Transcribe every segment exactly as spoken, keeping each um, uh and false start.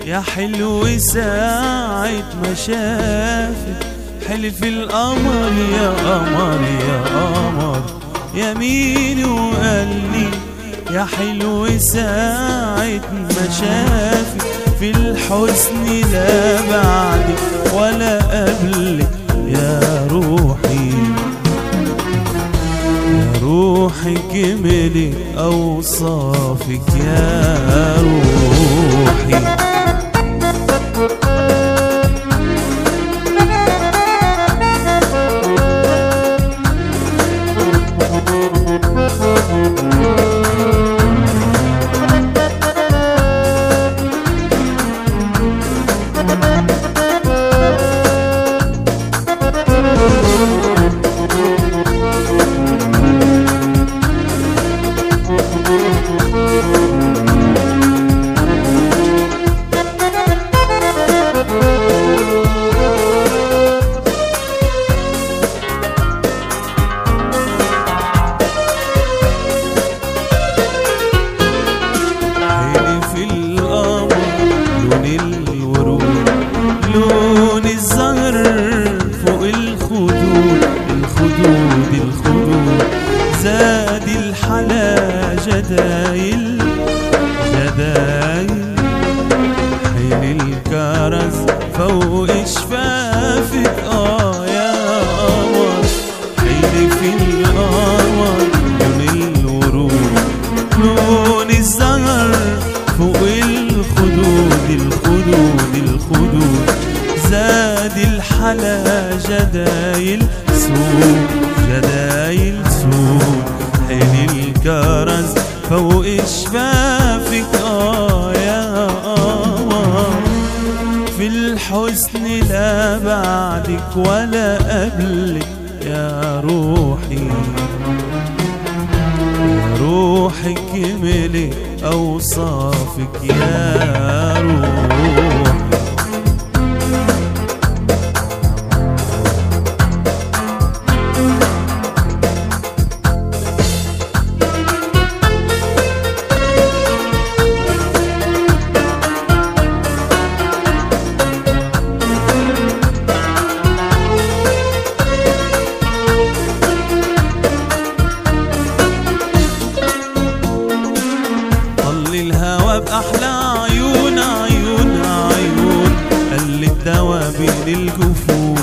يا حلو ساعة ما شافك حلف القمر يا قمر يا قمر يميني وقال لي يا حلو ساعة ما شافك في الحسن لا بعدك ولا قبلك يا روحي يا روحي جملي أوصافك يا روحي. لون الزهر فوق الخدود الخدود الخدود زاد الحلا جدايل جدايل حيل الكرز فوق شفافك اه يا قمر حيل في القمر لون الورود لون الزهر فوق الخدود الخدود الخدود زاد الحلا جدايل سود جدايل سود حيل الكرز فوق شفافك اه يا قمر في الحسن لا بعدك ولا قبلك يا روحي يا روحي كملي أوصافك يا روحي. الهوى بأحلى عيون عيون عيون قال الدوا بين الجفون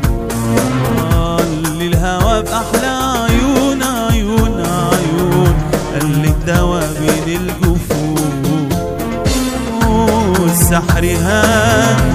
قال الهوى بأحلى عيون عيون عيون قال الدوا بين الجفون والسحر هان